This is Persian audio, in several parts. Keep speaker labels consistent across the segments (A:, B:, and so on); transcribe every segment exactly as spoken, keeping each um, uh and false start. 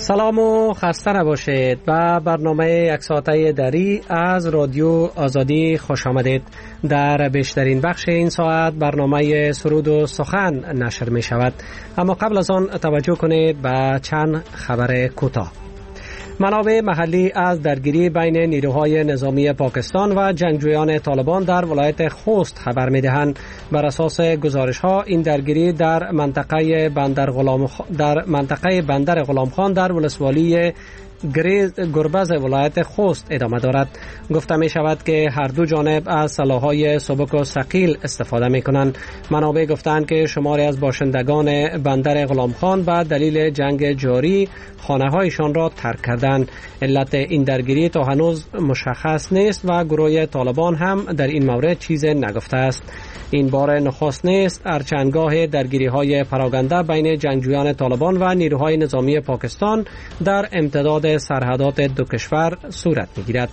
A: سلام و خسته نباشید. به برنامه یک ساعته دری از رادیو آزادی خوش آمدید. در بیشترین بخش این ساعت برنامه سرود و سخن نشر می شود، اما قبل از آن توجه کنید به چند خبر کوتاه. منابع محلی از درگیری بین نیروهای نظامی پاکستان و جنگجویان طالبان در ولایت خوست خبر می‌دهند. بر اساس گزارش‌ها این درگیری در منطقه بندر غلام خ... در منطقه بندر غلام خان در ولسوالی گریز گربز ولایت خوست ادامه دارد. گفته می شود که هر دو جانب از سلاح‌های سبک و ثقیل استفاده می کنند. منابع گفتند که شماری از باشندگان بندر غلام خان به دلیل جنگ جاری خانه‌هایشان را ترک کردند. علت این درگیری تا هنوز مشخص نیست و گروه طالبان هم در این مورد چیزی نگفته است. این بار نخست نیست ارچنگاه درگیری‌های پراگنده بین جنگجویان طالبان و نیروهای نظامی پاکستان در امتداد سرحدات دو کشور صورت می‌گیرد.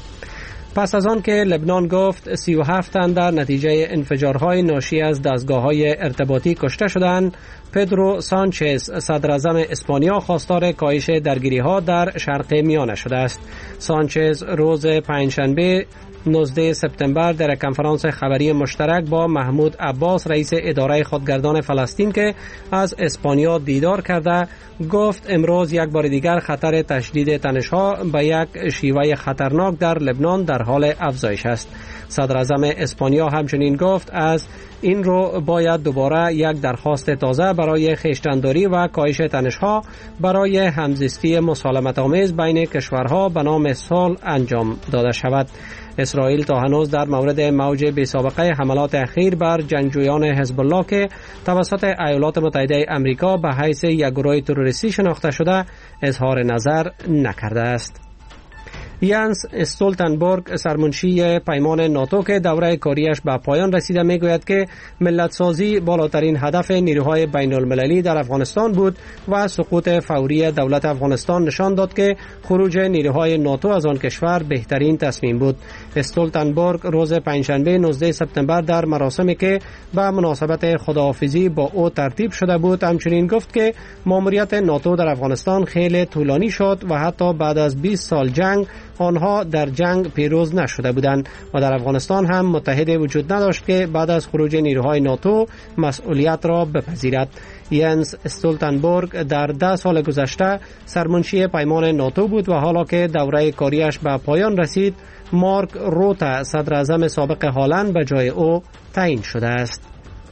A: پس از آن که لبنان گفت سی و هفت تن در نتیجه انفجارهای ناشی از دستگاه‌های ارتباطی کشته شدند، پدرو سانچز صدر اعظم اسپانیا خواستار کاهش درگیری‌ها در شرق میانه شده است. سانچز روز پنجشنبه نوزدهم سپتامبر در کنفرانس خبری مشترک با محمود عباس رئیس اداره خودگردان فلسطین که از اسپانیا دیدار کرده گفت امروز یک بار دیگر خطر تشدید تنش‌ها به یک شیوه خطرناک در لبنان در حال افزایش است. صدر اعظم اسپانیا همچنین گفت از این رو باید دوباره یک درخواست تازه برای خویشتن‌داری و کاهش تنش‌ها برای همزیستی مسالمت آمیز بین کشورها به نام صلح انجام داده شود. اسرائیل تا هنوز در مورد موج بی‌سابقه حملات اخیر بر جنگجویان حزب الله که توسط ایالات متحده آمریکا به حیث یک گروه تروریستی شناخته شده اظهار نظر نکرده است. یانس استولتنبرگ سرمنشی پیمان ناتو که دوره کاریش به پایان رسیده میگوید که ملت سازی بالاترین هدف نیروهای بین المللی در افغانستان بود و سقوط فوری دولت افغانستان نشان داد که خروج نیروهای ناتو از آن کشور بهترین تصمیم بود. استولتنبرگ روز پنجشنبه نوزدهم سپتامبر در مراسمی که به مناسبت خداحافظی با او ترتیب شده بود همچنین گفت که ماموریت ناتو در افغانستان خیلی طولانی شد و حتی بعد از بیست سال جنگ آنها در جنگ پیروز نشده بودند و در افغانستان هم متحد وجود نداشت که بعد از خروج نیروهای ناتو مسئولیت را بپذیرد. یانس استولتنبرگ در ده سال گذشته سرمنشی پیمان ناتو بود و حالا که دوره کاریش به پایان رسید مارک روتا صدر اعظم سابق هالند به جای او تعیین شده است.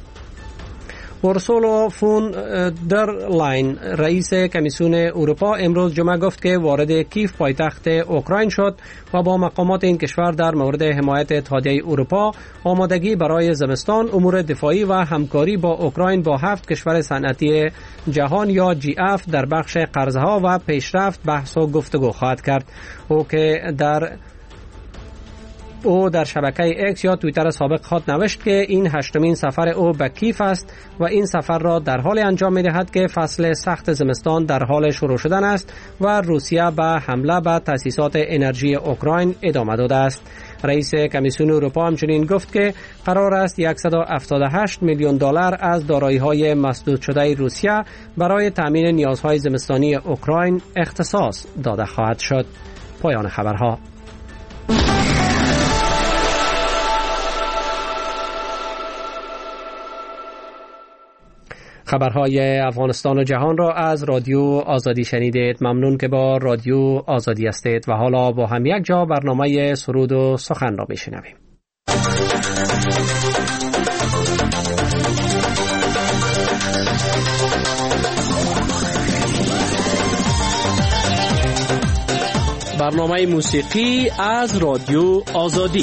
A: اورسولا فون در لاین رئیس کمیسیون اروپا امروز جمعه گفت که وارد کیف پایتخت اوکراین شد و با مقامات این کشور در مورد حمایت اتحادیه اروپا، آمادگی برای زمستان، امور دفاعی و همکاری با اوکراین با هفت کشور صنعتی جهان یا جی اف در بخش قرضها و پیشرفت بحث و گفتگو خواهد کرد. او که در او در شبکه اکس یا توییتر سابق خود نوشت که این هشتمین سفر او به کیف است و این سفر را در حال انجام می دهد که فصل سخت زمستان در حال شروع شدن است و روسیه به حمله به تأسیسات انرژی اوکراین ادامه داده است. رئیس کمیسیون اروپا همچنین گفت که قرار است صد و هفتاد و هشت میلیون دلار از دارایی‌های مسدود شده روسیه برای تامین نیازهای زمستانی اوکراین اختصاص داده خواهد شد. پایان خبرها. خبرهای افغانستان و جهان را از رادیو آزادی شنیدید. ممنون که با رادیو آزادی هستید و حالا با هم یک جا برنامه سرود و سخن را میشنویم. برنامه موسیقی از رادیو آزادی.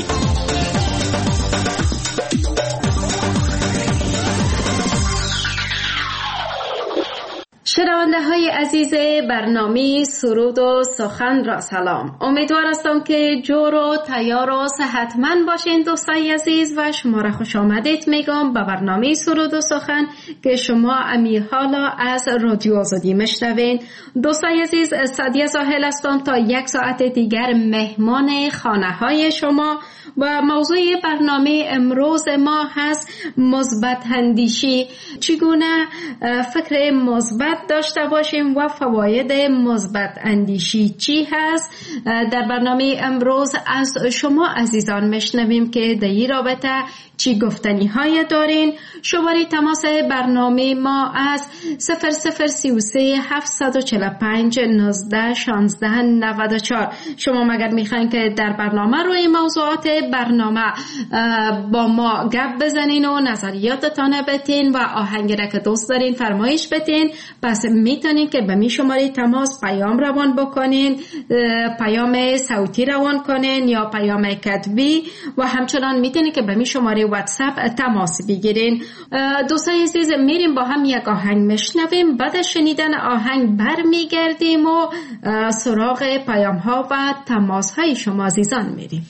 B: شنونده های عزیز برنامه سرود و سخن را سلام. امیدوار هستم که جور و تیار و صحتمند باشین دوستای عزیز و شما را خوش آمدید میگم به برنامه سرود و سخن که شما امی حالا از رادیو آزادی مشنوین. دوستای عزیز سعدیه ساحل هستم تا یک ساعت دیگر مهمان خانه های شما و موضوع برنامه امروز ما هست مثبت اندیشی. چگونه فکر مثبت داشت داشته باشیم و فواید مثبت اندیشی چی هست. در برنامه امروز از شما عزیزان میشنویم که در این رابطه چی گفتنی های دارین. شماره تماس برنامه ما از صفر صفر سی و سه هفتصد و چهل و پنج نوزده شانزده نود و چهار. شما مگر میخواین که در برنامه روی موضوعات برنامه با ما گپ بزنین و نظریاتتان بتین و آهنگی را که دوست دارین فرمایش بتین، پس میتونین که به می شماره تماس پیام روان بکنین، پیام صوتی روان کنین یا پیام کتبی، و همچنان میتونین که به می شماره واتساپ تماس بگیرین. دوستان عزیز، میریم با هم یک آهنگ میشنویم، بعد از شنیدن آهنگ برمیگردیم و سراغ پیام ها و تماس های شما عزیزان میریم.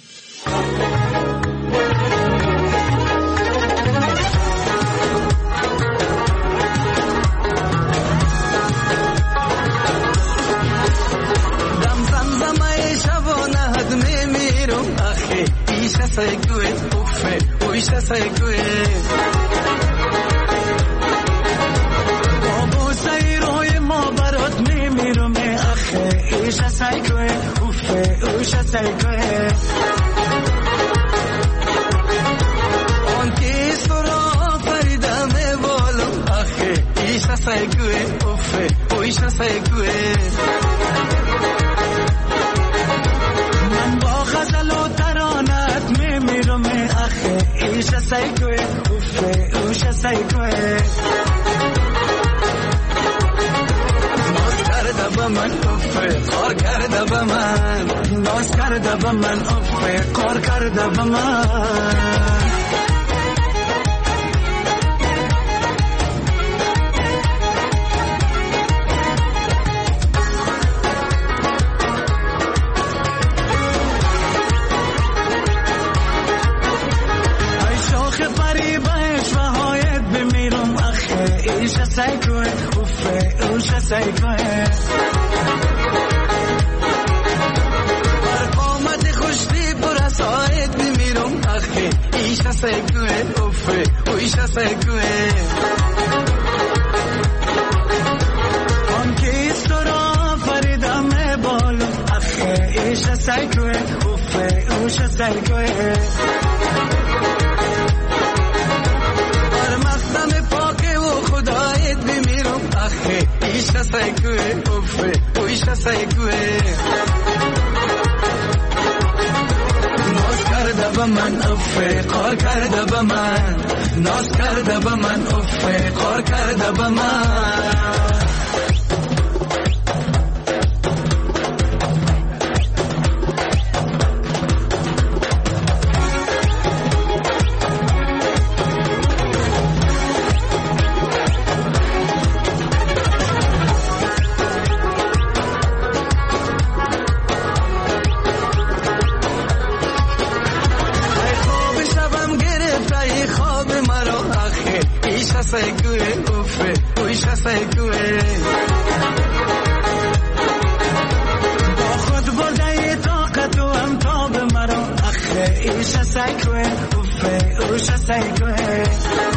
C: Say good, uffe, we shall say good. Babu say roy ma barot me miro me akhe, isha say good, uffe, we shall say good. On ki sura farida me bolo akhe, isha say good, uffe, we shall say good. Man ba ghazalo taranat me miro me akhe, isha say good, uffe, we shall say good. Nos karda ba man uffe, qor karda ba man, nos karda ba man uffe, qor karda ba man. Say good, uffe, usha say good. Par qomat khushti pura said bimirum akhe, isha say good, uffe, usha say good. On ki istora farida me bolu akhe, isha say good, uffe, usha say good. Par maqtam pake wo khuda isha say good, uffe, isha say good. Nos karda ba man uffe, qor karda ba man, nos karda ba man uffe, qor karda ba man. Say good, uffe, usha say good. Ba khud bardai taqat wa am tab maro akhe, isha say good, uffe, usha say good.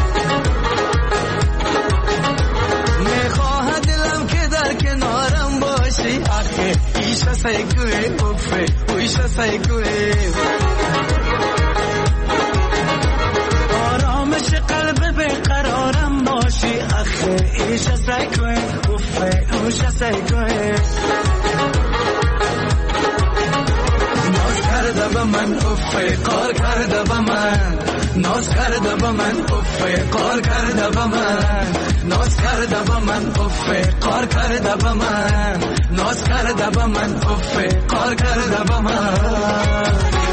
C: Mekhoha dilam ke dar kinaram bashi akhe, isha say good, uffe, usha say good. آرامش قلب بیقرارم باشی اخه ایشه سعی کن افه اوشه سعی کن ناز کرده به من افه قار کرده به من ناز کرده به من افه قار کرده به من ناز کرده به من افه قار کرده به من ناز کرده به من افه قار کرده به من.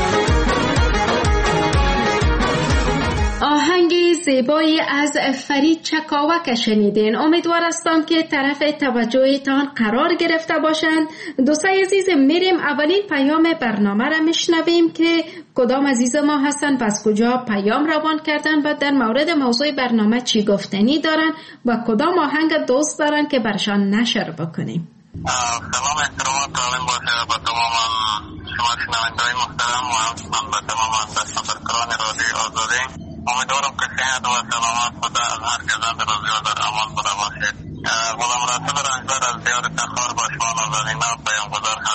B: آهنگی زیبایی از فرید چکاوک شنیدین. امیدوار هستم که طرف توجهتان قرار گرفته باشند. دوستان عزیز، میریم اولین پیام برنامه را میشنویم که کدام عزیز ما هستن، پس کجا پیام روان کردن و در مورد موضوع برنامه چی گفتنی دارن و کدام آهنگ دوست دارن که برشان نشر بکنیم.
D: سلام احترامات تعلیم باشه با تمام شما شنوندگان محترم و من با تمام سفرکران رادیو آزادی. امیدوارم که صحت و سلامت خدا از هر کزند روزی و در امان بوده باشید. غلام رسول رنج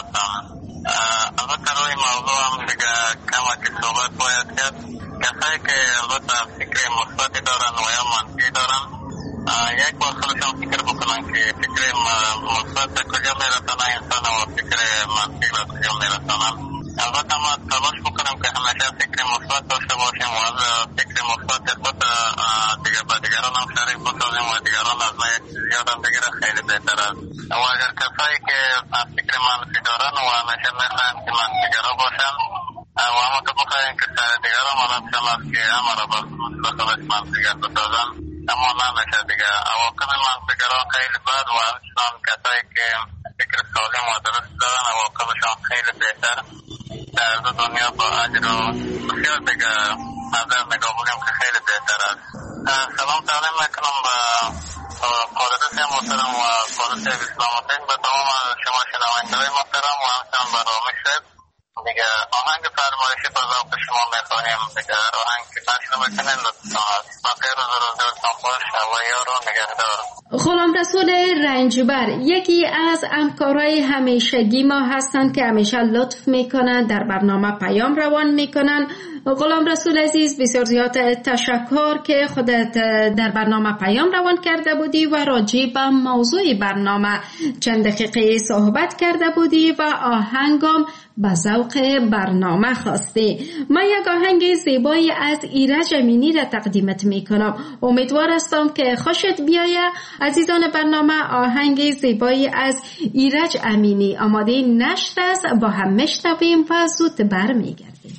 D: هستند. البته روی موضوع هم دیگه کمکی صحبت باید کرد. کسایی که البته فکر مثبتی دارن و یا منفی دارن، یک بار خودشان فکر بکنن که فکر مثبت کجا میرسانه انسان و فکر منفی به کجا میرسانن. البته ما تلاش بکنیم که همیشه فکر مثبت داشته باشیم و از فکر مثبت خود دیگه به دیگران هم شریک بسازیم و دیگران از ما یک چیز یاد بگیره، خیلی بهتر است. و اگر کسایی که فکر منفی دارن و همیشه میخواین که منفیگرا باشن و همه که بخواین که سر دیگران مالتشان است که همه را به خودش منفیگر بسازن، اما نمیشه دیگه. عواقب منفیگرا خیلی بد و همچنان کسایی که فکر سالم و درست دارن عواقبشان خیلی بهتر در دنیا با اجر و بسیار دیگه نظر نگاه بودیم که خیلی بهتر است. سلام تعلیم میکنم به قادرت محترم و قادرت اسلام الدین، به تمام شما شنوندگان محترم و همچنان به رامی شد. دیگه آهنگ فرمایشی به ذوق شما میخوانیم. دیگه آهنگ که نشر میکنین لطفا است. بخیر روز روزگارتان خوش، هوایی رو نگهدار.
B: غلام رسول رنجبر یکی از همکارای همیشگی ما هستند که همیشه لطف میکنند، در برنامه پیام روان میکنند. غلام رسول عزیز، بسیار زیاد تشکر که خودت در برنامه پیام روان کرده بودی و راجع به موضوع برنامه چند دقیقه صحبت کرده بودی و آهنگم به ذوق برنامه خواستی. من یک آهنگ زیبایی از ایرج امینی را تقدیمت میکنم. امیدوار هستم که خوشت بیایه. عزیزان برنامه، آهنگ زیبایی از ایرج امینی آماده نشر است، با هم میشنویم و زود برمیگردیم.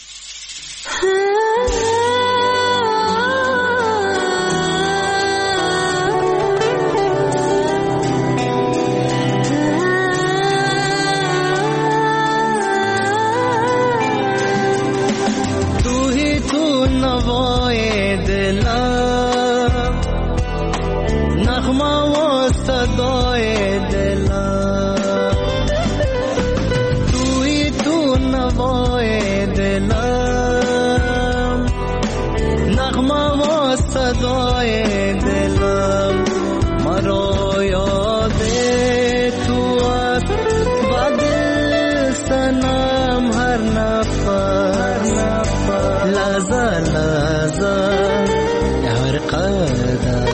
C: तू ही तू नवाए दिलम, नगमा वो सदाए दिलम, तू ही तू नवाए दिलम, नगमा वो सदाए दिलम, मरो यादे तू आस बदिल सनम हर नफर लजा लजा हर कदम,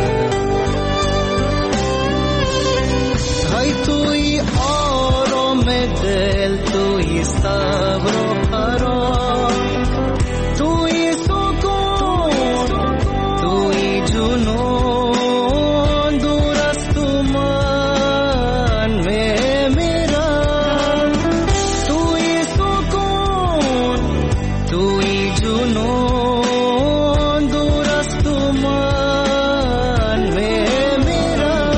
C: हाय तू ही आराम दिल, तू ही सब्र و قرار, तू ही सुकून, तू ही जुनून, दूर از تو من میمیرم, तू ही सुकून, तू ही जुनून, दूर از تو من میمیرم.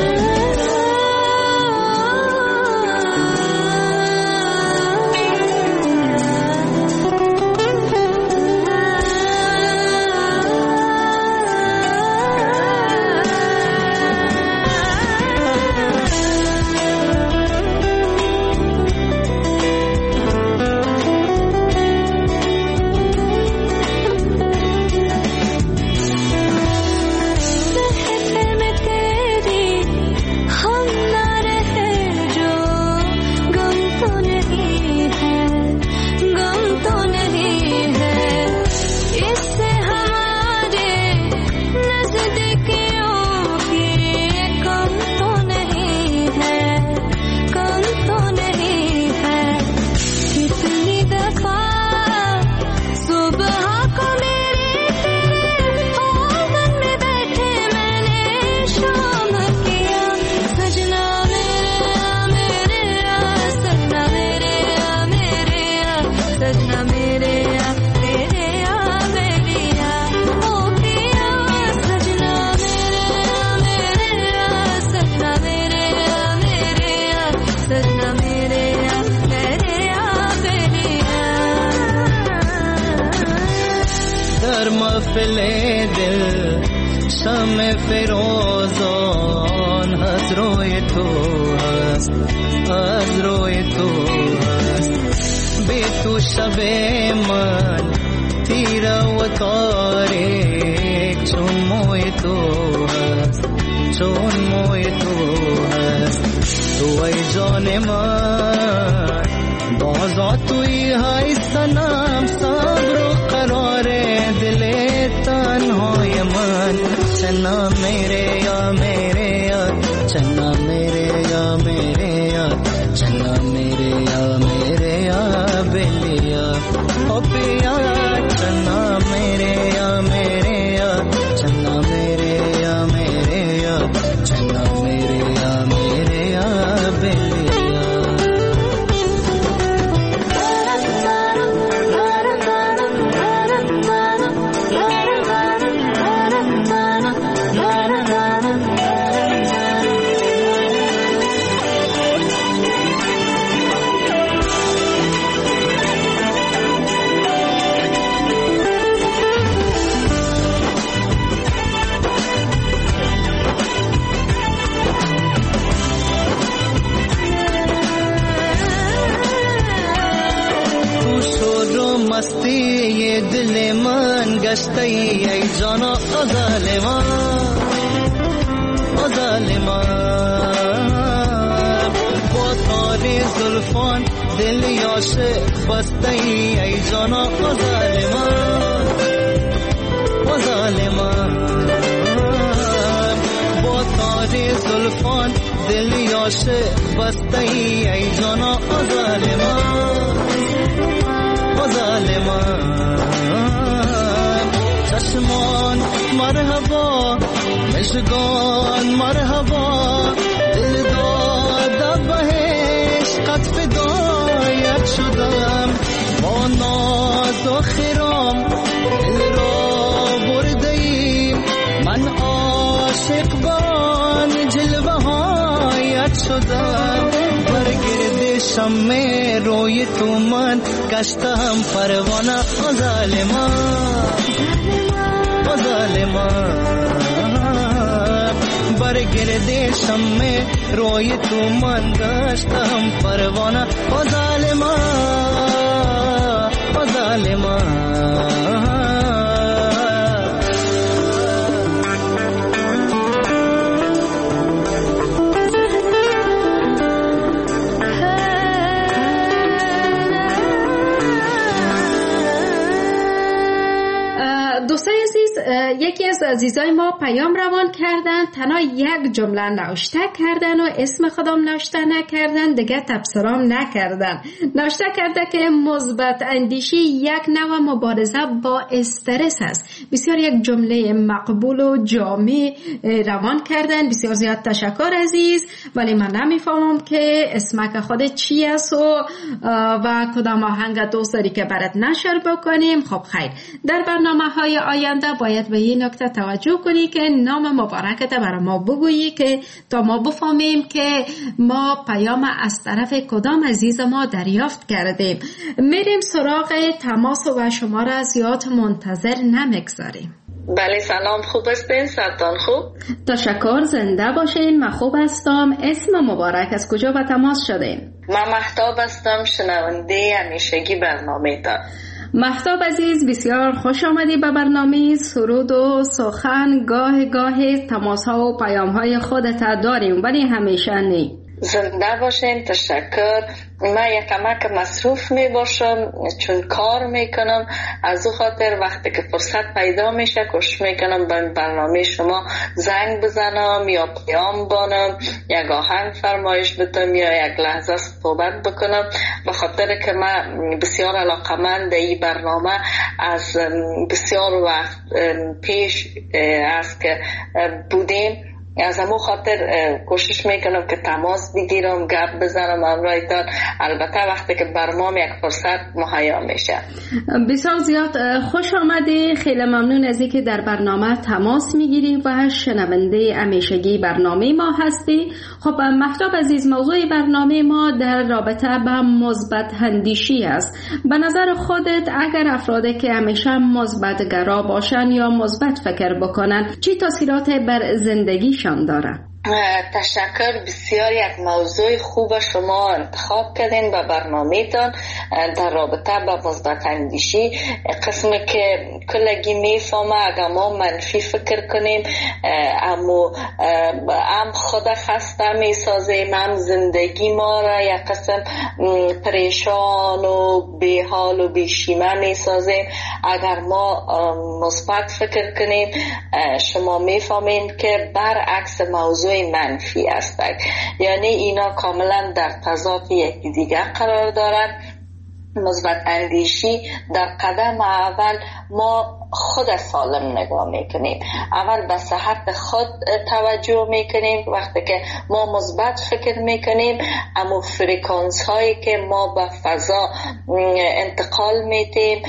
C: در محفل دل شمع فروزان از روی تو هست، از روی تو هست، بی تو شب من تیره و تاریک چون موی تو هست، چون موی تو هست. تو ای جان من بازا توی های سنم صبر و قرار دل تنهای من چنا میره یا میره یا چنا میره یا میره یا چنا میره یا میره یا بلیا او پیا چنا میره یا میره یا چنا میره یا میره یا چنا میره یا میره یا بلیا مستی یہ دل من گشتی ای جانا ظالمان ظالمان با تار زلفان دل عاشق بستی ای جانا ظالمان ظالمان با تار زلفان دل عاشق بستی ای جانا ظالمان ظالمان چشمان مرحبا مشگان مرحبا دل داده بهش قد فدایت شدم با ناز و خرام دل را برده ایم من عاشق بان جلوه هایت شدم برگرد شم روی تو من گشتم پروانه ظالمان ظالمان برگرد شم روی تو من گشتم پروانه ظالمان ظالمان
B: دوستای عزیز، یکی از عزیزای ما پیام روان کردن، تنها یک جمله نوشته کردن و اسم خودم نوشته نکردن، دیگه تبصرام نکردن. نوشته کرده که مثبت اندیشی یک نوع مبارزه با استرس است. بسیار یک جمله مقبول و جامع روان کردن. بسیار زیاد تشکر عزیز، ولی من نمیفهمم که اسمک خودت چی است و و کدام آهنگ دوست داری که برات نشر بکنیم. خب خیر، در برنامه های آینده باید به این نکته توجه کنی که نام مبارکت برای ما بگویی که تا ما بفهمیم که ما پیام از طرف کدام عزیز ما دریافت کردیم. میریم سراغ تماس و شما را زیاد منتظر نمیگذاریم.
E: بله سلام، خوب هستین؟ سلطان خوب؟
B: تشکر، زنده باشین. من خوب هستم. اسم مبارک از کجا به تماس شدین؟
E: من مهتاب هستم، شنونده همیشگی برنامه تا.
B: مهتاب عزیز، بسیار خوش آمدی به برنامه سرود و سخن. گاه گاه تماس ها و پیام های خودت داریم ولی همیشه نی.
E: زنده باشین. تشکر. من یک کمک مصروف می باشم چون کار میکنم، از او خاطر وقتی که فرصت پیدا میشه کوشش میکنم به برنامه شما زنگ بزنم یا پیام بانم، یک آهنگ فرمایش بدم یا یک لحظه صحبت بکنم، به خاطر که من بسیار علاقمند این برنامه از بسیار وقت پیش است که بودیم. از همون خاطر کوشش میکنم که تماس بگیرم، گپ بزنم همراهتان، البته وقتی که برنامه یک فرصت مهیا میشه.
B: بسیار زیاد خوش آمدی. خیلی ممنون از اینکه در برنامه تماس میگیری و شنونده همیشگی برنامه ما هستی. خب مهتاب عزیز، موضوع برنامه ما در رابطه با مثبت اندیشی است. به نظر خودت اگر افرادی که همیشه مثبت گرا باشن یا مثبت فکر بکنن چی تاثیرات بر زندگیشان داره؟
E: تشکر، بسیار یک موضوع خوب شما انتخاب کردین به برنامه‌تان. در رابطه با مثبت اندیشی قسمی که کلگی میفهمه اگر ما منفی فکر کنیم اما هم خود خسته میسازیم، هم زندگی ما را یک قسم پریشان و بیحال و بیشیمه میسازیم. اگر ما مثبت فکر کنیم شما میفهمین که برعکس موضوع منفی است، یعنی اینا کاملا در تضاد یکی دیگر قرار دارد. مثبت اندیشی در قدم اول ما خود سالم نگاه میکنیم، اول به صحت خود توجه میکنیم. وقتی که ما مثبت فکر میکنیم اما فرکانس هایی که ما به فضا انتقال میدیم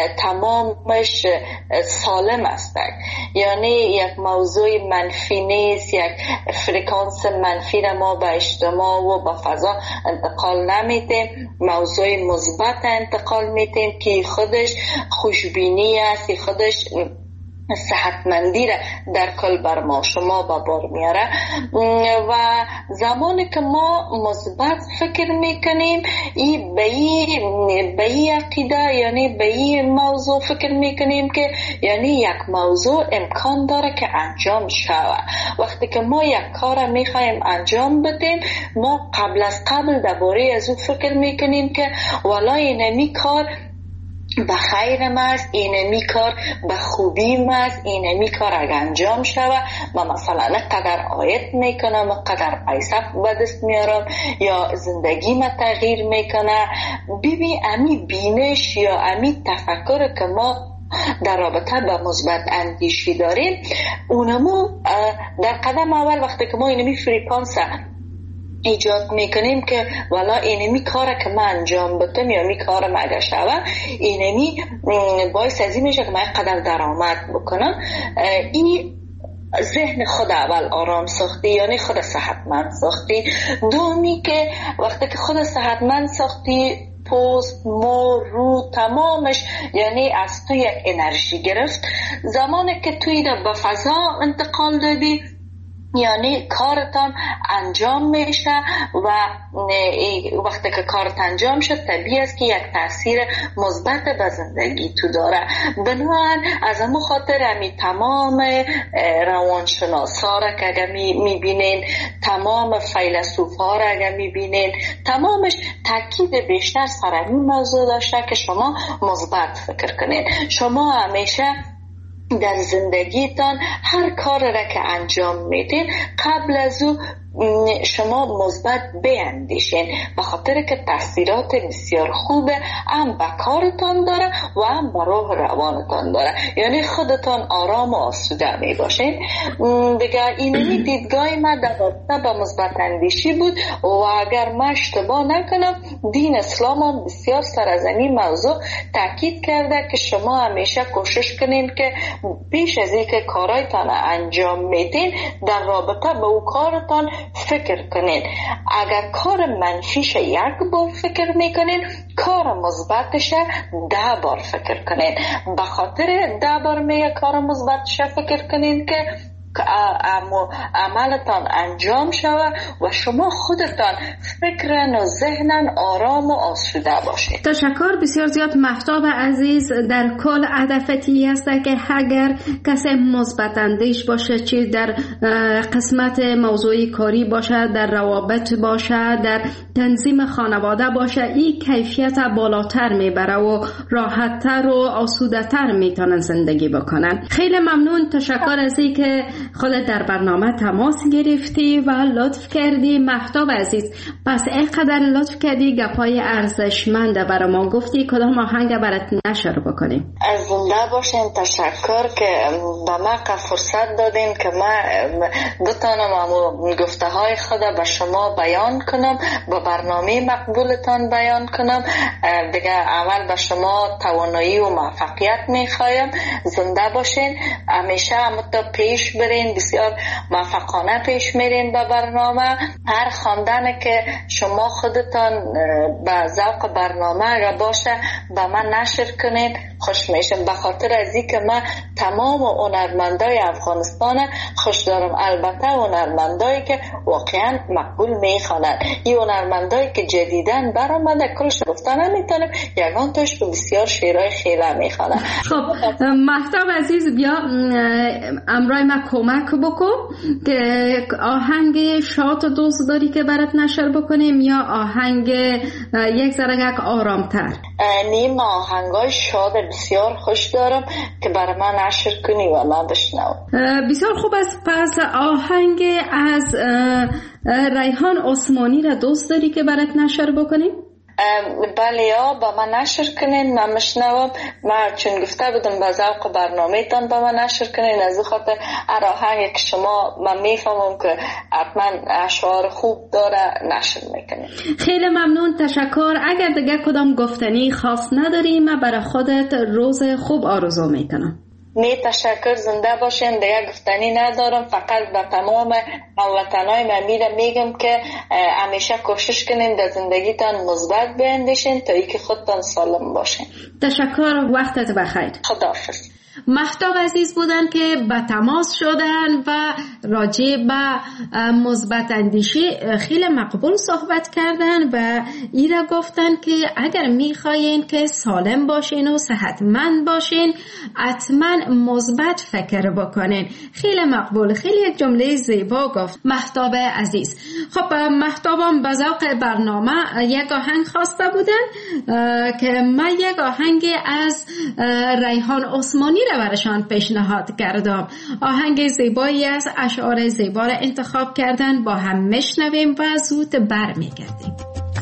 E: تمامش سالم است، یعنی یک موضوع منفی نیست، یک فرکانس منفی را ما به اجتماع و به فضا انتقال نمیدیم، موضوع مثبت انتقال میدیم که خودش خوشبینی است، خودش صحتمندی را در کل بر ما شما با بار میاره. و زمانی که ما مثبت فکر میکنیم ای به این به این عقیده یعنی به این موضوع فکر میکنیم که یعنی یک موضوع امکان داره که انجام شود. وقتی که ما یک کار میخوایم انجام بدیم ما قبل از قبل درباره از او فکر میکنیم که والا اینمی کار به خیرم است، اینمی کار به خوبیم است، اینمی کار اگر انجام شود و مثلا قدر آیت میکنم، قدر پیسه به دست میارم یا زندگی ما تغییر میکنه. ببین امی بینش یا امی تفکر که ما در رابطه با مثبت اندیشی داریم اونمو در قدم اول وقتی که ما اینمی فریکانس ایجاد میکنیم که والا اینمی کاره که من انجام بدم یا می کارم اگر شوه اینمی باعث ازی میشه که من قدر درآمد بکنم. این ذهن خود اول آرام ساختی یعنی خود صحتمند ساختی. دومی که وقتی که خود صحتمند ساختی پوست مو رو تمامش یعنی از تو یک انرژی گرفت. زمانی که توی به فضا انتقال دادی یعنی کارتان انجام میشه و وقتی که کارت انجام شد طبیعی است که یک تاثیر مثبت به زندگی تو داره. بنابراین از همون خاطر همی تمام روانشناسا را که اگر میبینین، تمام فیلسوفا را اگر میبینین، تمامش تاکید بیشتر سر این موضوع داشته که شما مثبت فکر کنین. شما همیشه در زندگیتان هر کار را که انجام میدین قبل از او شما مثبت بیندیشین، به خاطر که تاثیرات بسیار خوبه هم به کارتان داره و هم به روح روانتان داره، یعنی خودتان آرام و آسوده می باشین. دیگه اینمی دیدگاه ما در رابطه با مثبت اندیشی بود و اگر من اشتباه نکنم دین اسلام هم بسیار سر از این موضوع تاکید کرده که شما همیشه کوشش کنین که پیش از اینکه کارایتان انجام میدین در رابطه با او کارتان فکر کنین. اگر کار منفیش یک بار فکر میکنین کار مثبتش ده بار فکر کنین. به خاطر ده بار میگه کار مثبتش فکر کنین که عملتان انجام شود و شما خودتان فکرن و ذهنن آرام و آسوده باشید.
B: تشکر بسیار زیاد. مهتاب عزیز، در کل هدفتی است که اگر کسی مثبت اندیش باشه، چه در قسمت موضوعی کاری باشه، در روابط باشه، در تنظیم خانواده باشه، این کیفیت بالاتر میبره و راحتتر و آسوده‌تر میتونن زندگی بکنن. خیلی ممنون. تشکر از این که خودت در برنامه تماس گرفتی و لطف کردی. مهتاب عزیز، پس اینقدر لطف کردی گپای ارزشمند برای ما گفتی، کدام آهنگ برات نشر بکنیم؟
E: از زنده باشین. تشکر که به من فرصت دادین که من بتانم امو گفته های خدا به شما بیان کنم، به برنامه مقبولتان بیان کنم. دیگه اول به شما توانایی و موفقیت میخوایم. زنده باشین، همیشه همتا پیش برین دارین، بسیار موفقانه پیش میرین به برنامه. هر خواندن که شما خودتان به ذوق برنامه اگر باشه به من نشر کنین خوش میشم، به خاطر از اینکه من تمام هنرمندای افغانستان خوش دارم، البته هنرمندایی که واقعا مقبول میخوانند. این هنرمندایی که جدیدن برآمده کلش گفتن نمیتونم، یگان توش بسیار شعرهای خیلی میخوانند.
B: خب مهتاب عزیز بیا امرای ما کمک بکن که آهنگ شاد دوست داری که برات نشر بکنیم یا آهنگ یک ذره آرامتر؟
E: نیم آهنگای شاد بسیار خوش دارم که برای من نشر کنی و من بشنوم.
B: بسیار خوب است. پس آهنگ از ریحان عثمانی را دوست داری که برات نشر بکنیم؟
E: بله یا با من نشر کنین، من مشنوم. من چون گفته بودم به ذوق برنامه تان با من نشر کنین، از خاطر هر آهنگی که شما من میفهمم که حتما اشعار خوب داره نشر میکنین.
B: خیلی ممنون، تشکر. اگر دیگه کدام گفتنی خاص نداری من برای خودت روز خوب آرزو میکنم.
E: می تشکر، زنده باشین. دیگه گفتنی ندارم، فقط به تمام هموطنای من میرم میگم که همیشه کوشش کنین در زندگیتان مثبت بیندیشین تا اینکه خودتان سالم باشین.
B: تشکر، وقتت بخیر.
E: خداحافظ.
B: مهتاب عزیز بودن که به تماس شدن و راجع به مثبت اندیشی خیلی مقبول صحبت کردن و ایره گفتن که اگر میخواین که سالم باشین و صحتمند باشین حتما مثبت فکر بکنین. خیلی مقبول، خیلی یک جمله زیبا گفت مهتاب عزیز. خب مهتابم به ذوق برنامه یک آهنگ خواسته بودن که من یک آهنگ از ریحان عثمانی را برشان پیشنهاد کردم. آهنگ زیبایی از اشعار زیبا را انتخاب کردن، با هم میشنویم و زود برمیگردیم.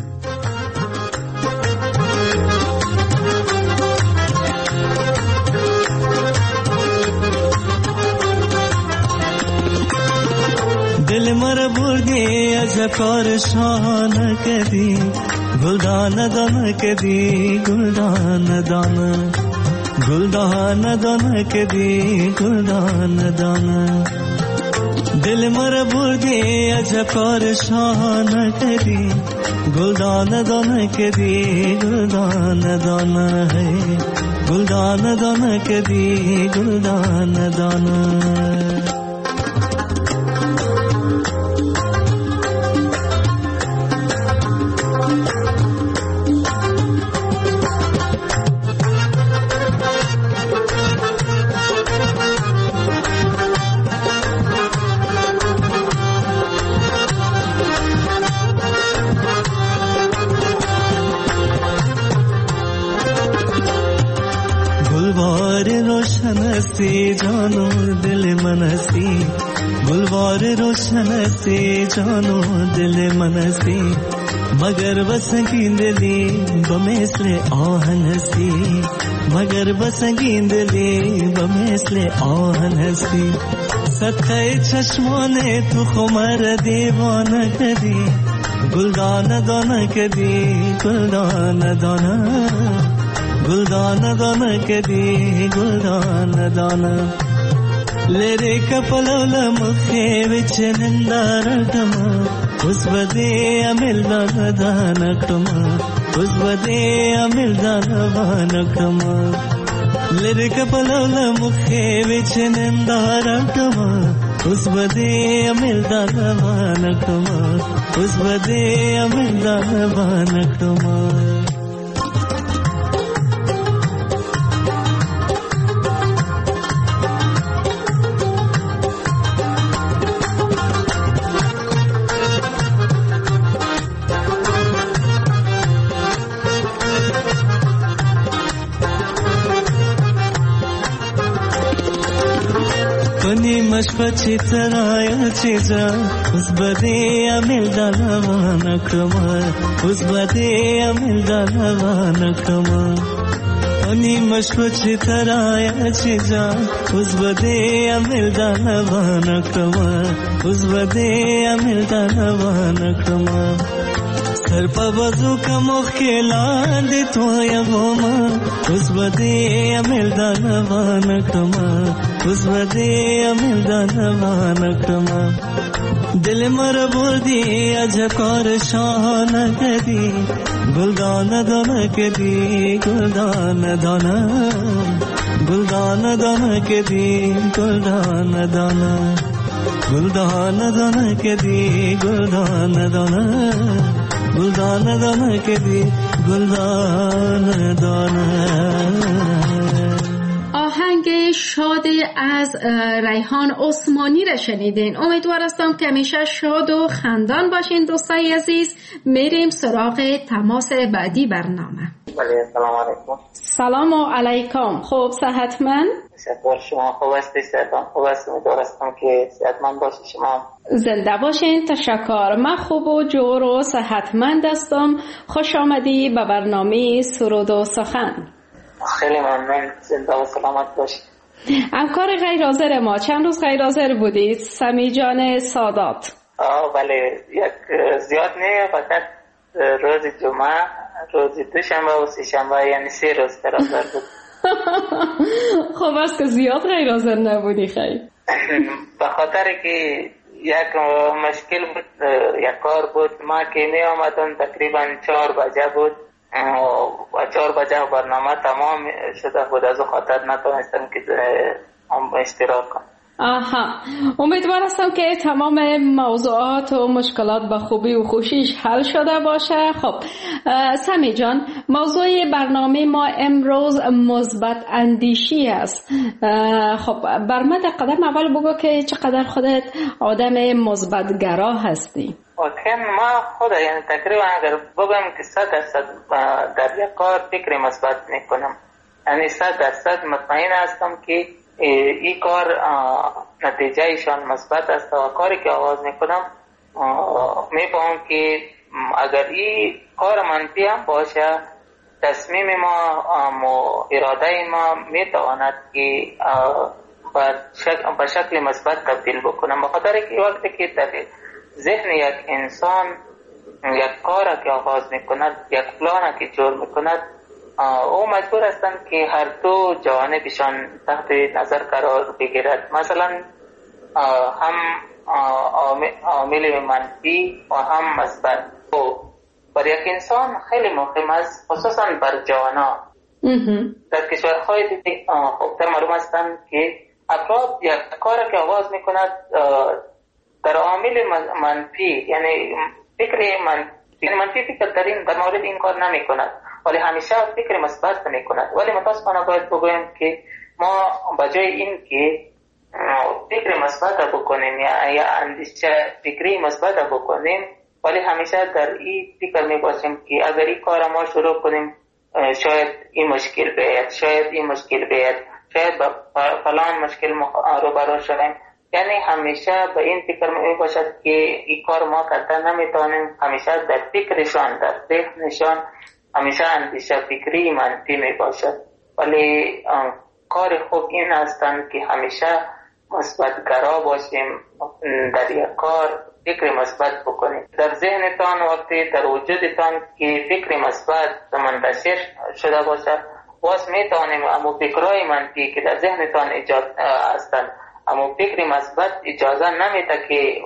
C: دل مر بردی از کار شان کدی، گلدان دان کدی، گلدان دان گلدان دان کدی، گلدان دان. دل مر بردی از کار شان کدی، گلدان دان کدی، گلدان دان ہے، گلدان دان کدی، گلدان دان. सी जानो दिल मनसी, गुलवार रोशन से जानो दिल मनसी, मगर बस गिंदली बमेसले आहनसी, मगर बस गिंदली बमेसले आहनसी. सत्य चश्माने तू खुमर दीवान कदी, गुलदान दान कदी, गुलदान दाना, गुलदान दान कदी, गुलदान दाना. लेरे कपलल मुखे विच निंदारटम, उस बदे अमिल दान दानकम, उस बदे अमिल दान दानकम. लेरे कपलल मुखे विच निंदारटम, उस बदे अमिल दान दानकम, उस बदे अमिल दान दानकम. मशपची तराया चीजा, उस बदे अमिल दानवान कमर, उस बदे अमिल दानवान कमर. अनि मशपची तराया चीजा, उस बदे अमिल दानवान कमर, उस बदे अमिल दानवान कमर. تر په بزو کمو خلان دي تو یا وما اوس بده امل دان وانکما اوس بده امل دان وانکما دل مر بودی اجکار شان کدی گلدان دان کدی گلدان دان گلدان دان کدی گلدان دان گلدان دان کدی گلدان دان گلدان دان کدی گلدان دان.
B: آهنگ شاد از ریحان عثمانی را شنیدین. امیدوار هستم که همیشه شاد و خندان باشین دوستای عزیز. میریم سراغ تماس بعدی برنامه.
F: بله سلام علیکم.
B: سلام علیکم. خوب صحتمند؟
F: شکر شما خوب هستی؟ صحتمند خوب هستم. امیدوار هستم که صحتمند باشی شما.
B: زنده باشین. تشکر. من خوب و جور و صحتمند هستم. خوش آمدی به برنامه سرود و سخن.
F: خیلی ممنون. زنده و سلامت باشید.
B: همکار غیر حاضر ما چند روز غیر حاضر بودید؟ سمی جان سادات.
F: آه بله یک زیاد نه، فقط روز جمعه، روز دوشنبه و سه شنبه، یعنی سه روز غیر حاضر بود.
B: خب است که زیاد غیر حاضر نبودی. خیلی
F: به خاطر که یک مشکل بود، یک کار بود. ما که می آمدم تقریبا چهار بجه بود و چهار بجه برنامه تمام شده بود، از خاطر نتونستم که اشتراک کنم.
B: آها، امیدوار هستم که تمام موضوعات و مشکلات به خوبی و خوشیش حل شده باشه. خب سمی جان، موضوع برنامه ما امروز مثبت اندیشی است. خب بر من در قدم اول بگو که چقدر خودت آدم مثبت گرا هستی.
F: اوکی، ما خود یعنی تقریبا اگر بگم که صد درصد در یک کار فکر مثبت میکنم، یعنی صد درصد مطمئن هستم که این کار نتیجه ایشان مثبت است و کاری که آغاز میکنم میفهمم که اگر این کار منفی هم باشه، تصمیم ما اراده ما میتواند که به شکل مثبت تبدیل بکنم. بخاطر که وقتی که در ذهن یک انسان یک کار که آغاز میکند، یک پلان که جور میکند، او مجبور هستند که هر دو جانبشان تحت نظر قرار بگیرد. مثلا هم عامل منفی و هم مثبت. بر یک انسان خیلی مهم است، خصوصا بر جوانا. در کشورهای دیگه خوبتر معلوم هستند که افراد یک کار که آغاز میکند در عامل منفی، یعنی فکر منفی منفی فکر در این در مورد این کار نمی کند، ولی همیشه فکر مثبت می کند. ولی متاسفانه باید بگویم که ما بجای این که فکر مثبت بکنیم یا یا اندیشه فکری مثبت بکنیم، ولی همیشه در این فکر می باشیم که اگر این کار ما شروع کنیم شاید این مشکل بیاد، شاید این مشکل بیاد، شاید با فلان مشکل روبرو شویم. یعنی همیشه به این فکر می باشد که این کار ما کردن نمیتونیم. همیشه در فکرشان، در ذهنشان همیشه اندیشه فکری منفی می باشد. ولی کار خوب این هستند که همیشه مثبت گرا باشیم، در یک کار فکر مثبت بکنیم. در ذهنتان وقتی در وجودتان که فکر مثبت منتشر شده باشد، باز میتونیم اما فکرهای منفی که در ذهنتان ایجاد هستند، اما فکر مثبت اجازه نمیده که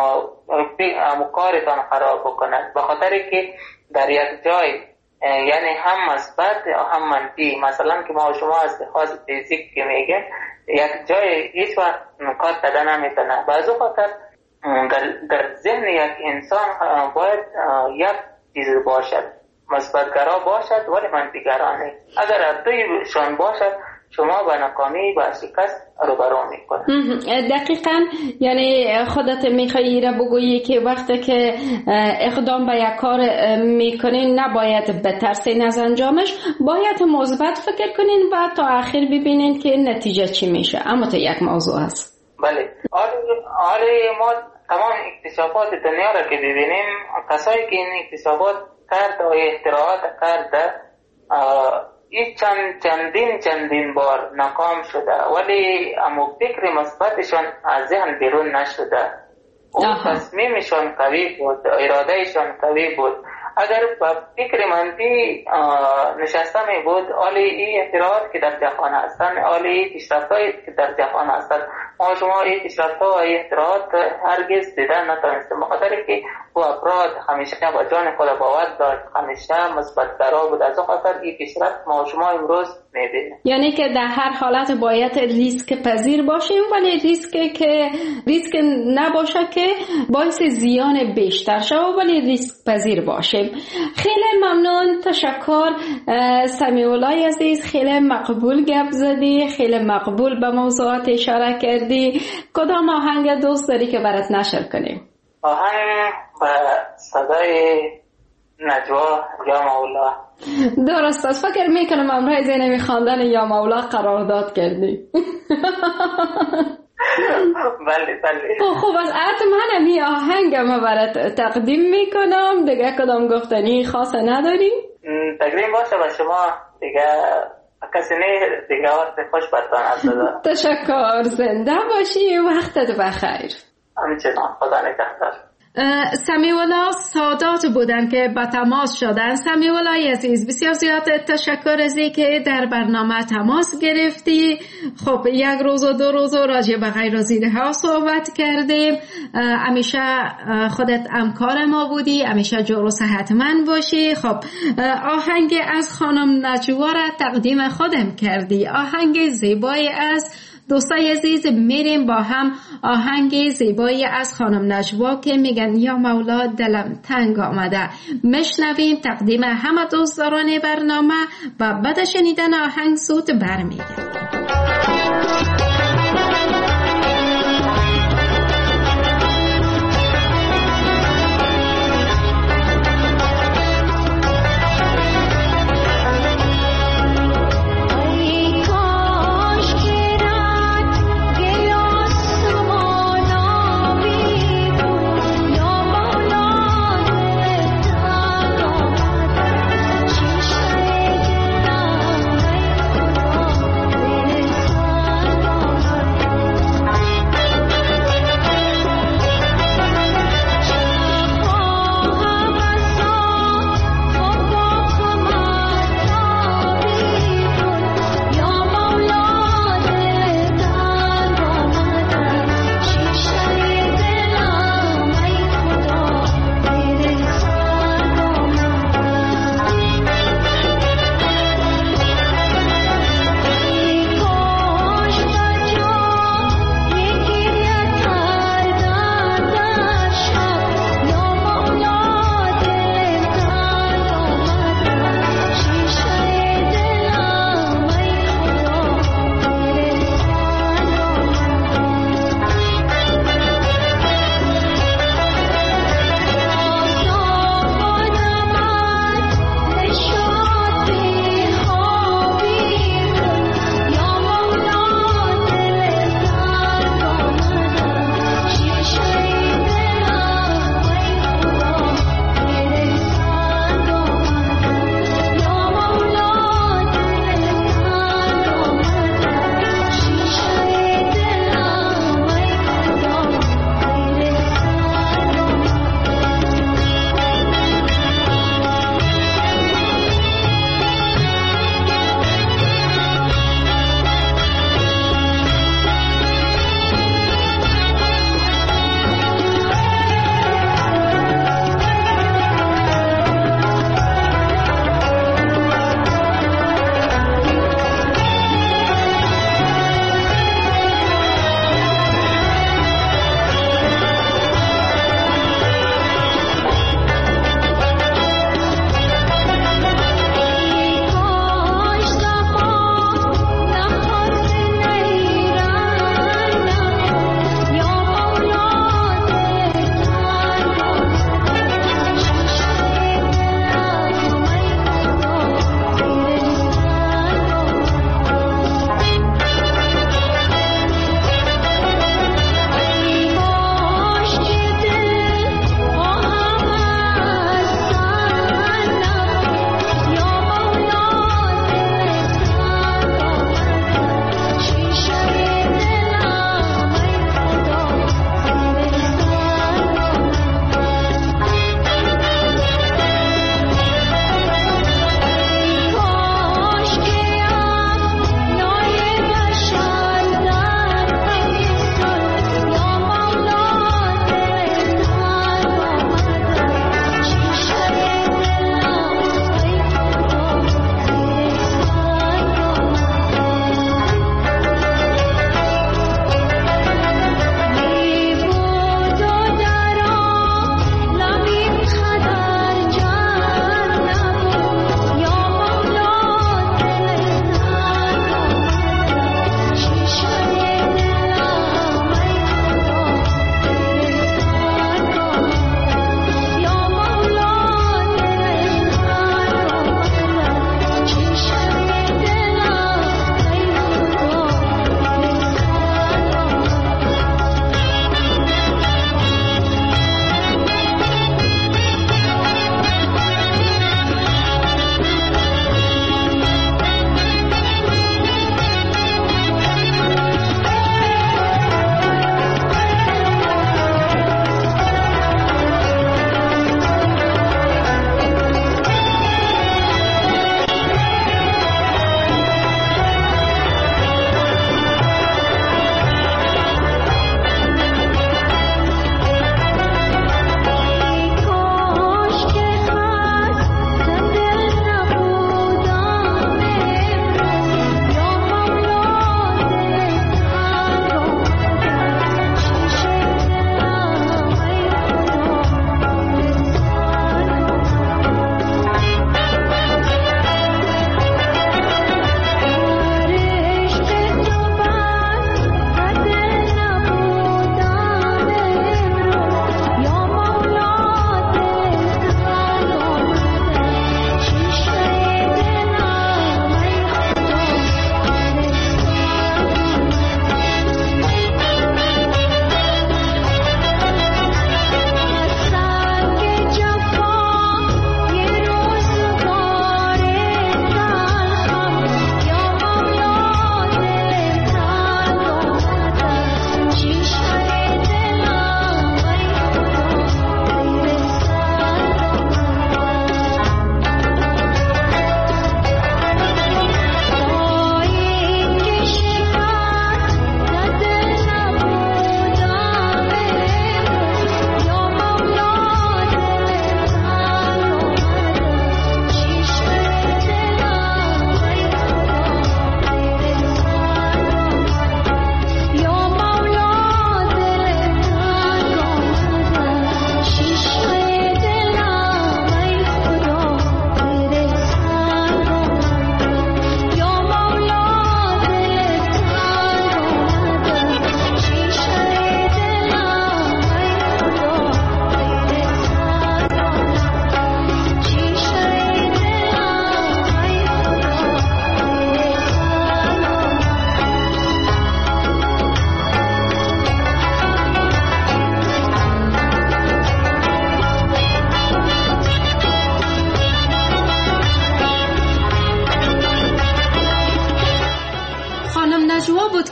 F: اما کارتان خراب بکند. به خاطر که در یک جای یعنی هم مثبت هم منفی، مثلا که ما شما از لحاظ فیزیک که میگیم یک جای هیچ وقت کار کردن نمیتونه. بعضو خاطر در, در ذهن یک انسان باید یک چیز باشد، مثبتگرا باشد ولی منفیگرا نه. اگر از دوی شان باشد شما به ناکامی و شکست روبرو میکنه.
B: دقیقاً، یعنی خودت میخوایی را بگویی که وقتی که اقدام به یک کار میکنین نباید بترسین از انجامش، باید مثبت فکر کنین و تا آخر ببینین که نتیجه چی میشه. اما تو یک موضوع هست.
F: بله، آره ما تمام اکتشافات دنیا را که ببینیم، کسایی که این اکتشافات کرده و اختراعات کرده این چند چندین چندین بار ناکام شده، ولی اما فکر مثبتشان از ذهن بیرون نشده. اون تصمیمشان قوی بود، ارادهشان قوی بود. اگر با فکر منفی نشسته می بود، آلی این اعتراض که در جهان هستند، آلی پیشرفت هایی که در جهان هستند، ما شما این پیشرفت ها و این اعتراض هرگز دیدن نتوانستیم، بخاطر که او افراد همیشه با جان خود باور داشت، همیشه مثبت گرا بود. از اون خاطر این پیشرفت ما شما امروز میبینیم.
B: یعنی که در هر حالت باید ریسک پذیر باشیم، ولی ریسک که ریسک نباشه که باعث زیان بیشتر شود، ولی ریسک پذیر باشیم. خیلی ممنون، تشکر سمیعالله عزیز، خیلی مقبول گپ زدی، خیلی مقبول به موضوعات اشاره کردی. کدام آهنگ دوست داری که برات نشر کنیم؟
F: آهنگ به صدای نجوا یا مولا.
B: درست است، فکر میکنم امروز زینمی خواندن یا مولا قرارداد کردی.
F: بله بله.
B: خب خوب است، حتما همی آهنگ ما برات تقدیم میکنم. دیگه کدام گفتنی خاص نداری؟
F: تقدیم باشه به شما دیگه، کسی نه دیگه. وقت خوش برتان هست.
B: تشکر، زنده باشی، وقتت بخیر.
F: همچنان، خدا نگهدار.
B: سمیعالله سادات بودن که با تماس شدن. سمیعالله عزیز، بسیار زیاد تشکر از اینکه در برنامه تماس گرفتی. خب یک روز و دو روز راجع به غیر از اینها صحبت کردیم. همیشه خودت همکار ما بودی، همیشه جور و صحتمند باشی. خب آهنگ از خانم نجوا را تقدیم خودم کردی، آهنگ زیبایی از دوستای عزیز. میریم با هم آهنگ زیبایی از خانم نجوا که میگن یا مولا دلم تنگ آمده مشنویم، تقدیم همه دوستداران برنامه و بعد شنیدن آهنگ زود برمیگردیم.
G: Oh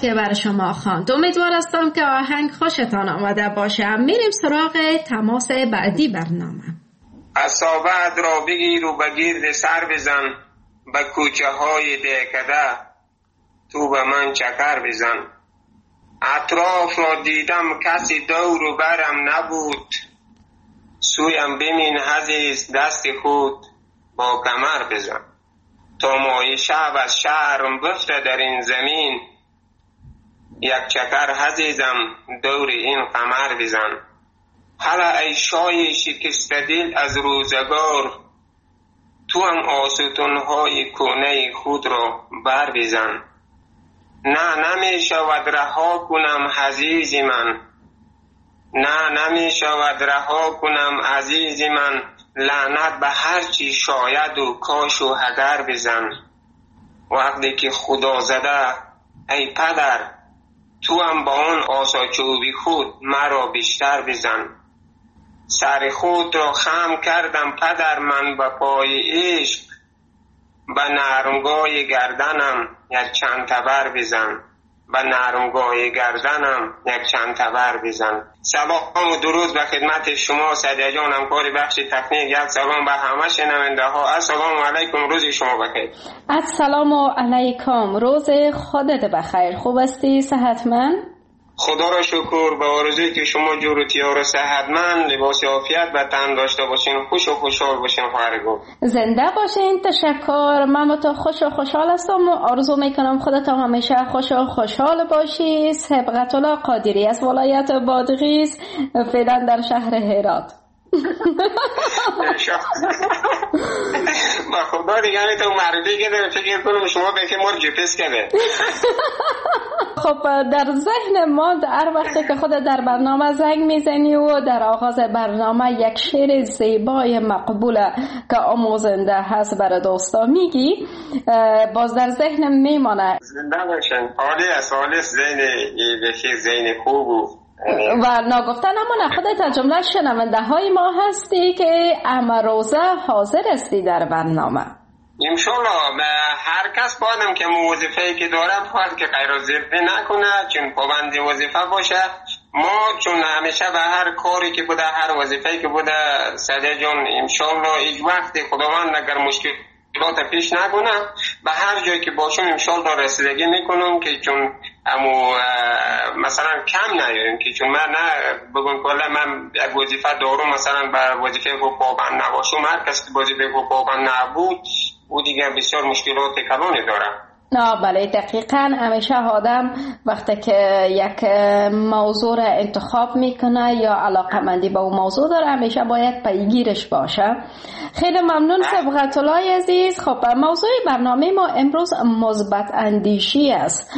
B: که برای شما خواند. امیدوار هستم که آهنگ خوشتان آمده باشه. میریم سراغ تماس بعدی برنامه.
G: اصابت را بگیر و به گرد سر بزن، به کوچه های دهکده تو به من چکر بزن. اطراف را دیدم کسی دور و برم نبود، سویم بمین عزیز دست خود با کمر بزن. تا مای شب از شهرم بفته در این زمین، یک چکر عزیزم دور این قمر بزن. حالا ای شای شکست دل از روزگار، تو هم آستانهای کهنه خود را بر بزن. نه نمی شود رها کنم عزیز من، نه نمی شود رها کنم عزیز من. لعنت به هر چی شاید و کاش و اگر بزن. وقتی که خدا زده ای پدر، تو هم با اون آسا چوبی خود مرا بیشتر بزن. سر خود را خم کردم پدر من به پای عشق، به نرمگاه گردنم یک چند تبر بزن. به نرمگاه گردنم یک چند تبر بزن. سلام و درود به خدمت شما سعدیه جان، همکار بخش تکنیک. یک سلام به همه شنونده ها. السلام علیکم، روز شما بخیر.
B: السلام علیکم، روز خودت بخیر. خوب هستی؟ صحتمند؟
G: خدا را شکر. به آرزویی که شما جور و تیار و صحتمند، لباس عافیت به تن داشته باشین، خوش و خوشحال باشین. خواهر گفت
B: زنده باشین. تشکر. من تو خوش و خوشحال هستم و آرزو میکنم خودت همیشه خوش و خوشحال باشی. سبقت الله قادری از ولایت بادغیس، فعلا در شهر هرات.
G: با خدا دیگه تو مردی که در فکر کنم شما به که مار جپس کرده.
B: خب در ذهن ما هر وقت که خود در برنامه زنگ میزنی و در آغاز برنامه یک شعر زیبای مقبوله که آموزنده هست برای دوستا میگی، باز در ذهنم میمانه.
G: زنده باشن. حالی از حالی ذهن بخیر، ذهن خوب و
B: و ناگفتن اما خودت از جمله شنونده های ما هستی که امروزه حاضر هستی در برنامه.
G: انشالله هر کس بادم که وظیفه‌ای که دارم خواهد که غیر از ذره نکنه، چون پابند وظیفه باشه. ما چون همیشه به هر کاری که بوده، هر وظیفه‌ای که بوده سعدیه جان، انشالله هیچ وقت خداوند اگر مشکل مشکلات پیش نکنه، به هر جایی که باشم انشالله رسیدگی میکنم که چون امو مثلا کم نیاریم که چون من نه بگم کلا من یک وظیفه دارم، مثلا به وظیفه خود پابند نباشم. هر کس که وظیفه خود پابند نبود او دیگه بسیار مشکلات کلانی داره.
B: نه بله دقیقاً. همیشه آدم وقتی که یک موضوع را انتخاب میکنه یا علاقمندی به اون موضوع داره، همیشه باید پیگیرش باشه. خیلی ممنون سبقت الله عزیز. خب موضوع برنامه ما امروز مثبت اندیشی است